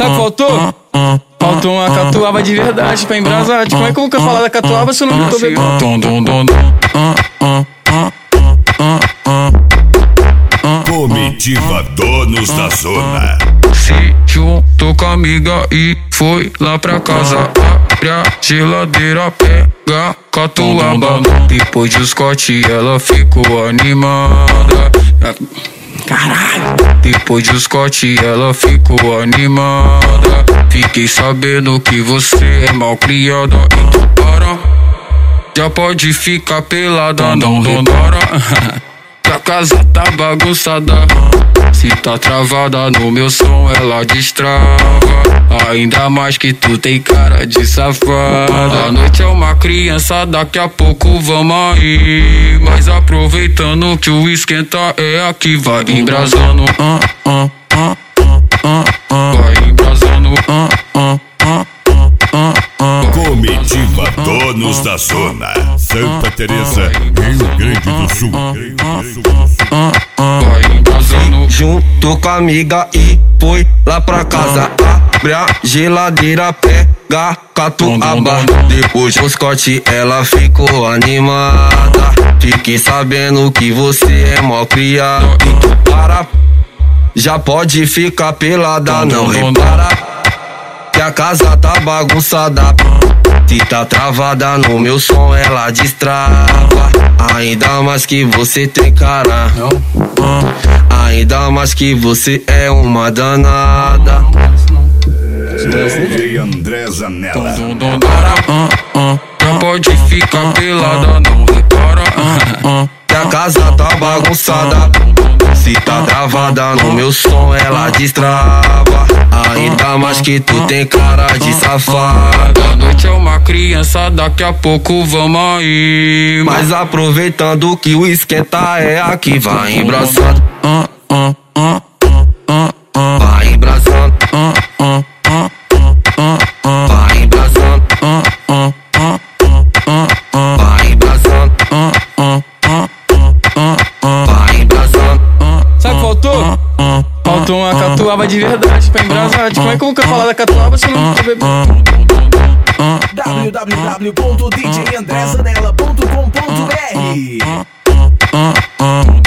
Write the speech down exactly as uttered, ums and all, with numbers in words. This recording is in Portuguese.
Sabe o que faltou? Faltou uma catuaba de verdade pra embrasar. Como é que eu vou falar da catuaba se eu não tô bebendo? Comitiva Donos da Zona. Se juntou com a amiga e foi lá pra casa. Abre a geladeira, pega catuaba. Depois de Scott ela ficou animada. Caralho! Depois de Scott ela ficou animada. Fiquei sabendo que você é mal criada. Então para, já pode ficar pelada. Não repara que a casa tá bagunçada. Se tá travada no meu som ela destrava. Ainda mais que tu tem cara de safada. A noite é uma criança, daqui a pouco vamos aí. Mas aproveitando que o esquenta é aqui. Vai embrasando, ah, ah, ah, ah, ah. Vai embrasando, ah, ah, ah, ah, ah. Comitiva Donos da Zona. Santa Teresa, Rio Grande do Sul. Vai embrasando. Juntou com a amiga e foi lá pra casa. Abre a geladeira, pega catuaba. Depois do Scott ela ficou animada. Fiquei sabendo que você é mó criado. Então para, já pode ficar pelada. Não repara que a casa tá bagunçada. Se tá travada no meu som ela destrava. Ainda mais que você tem cara. Ainda mais que você é uma danada. D J André Zanella. Já pode ficar pelada, não repara que a casa tá bagunçada. Se tá travada no meu som ela destrava. Ainda mais que tu tem cara de safada. A noite é uma criança, daqui a pouco vamos aí. Mas aproveitando que o esquenta é aqui. Vai embraçando, vai embraçando, vai embraçando, vai embraçando, vai embraçando. Sabe o que faltou? Faltou uma catuaba de verdade pra embrasar. Como é que eu vou falar da catuaba se eu não tô bebendo? w w w ponto d j andré zanella ponto com ponto b r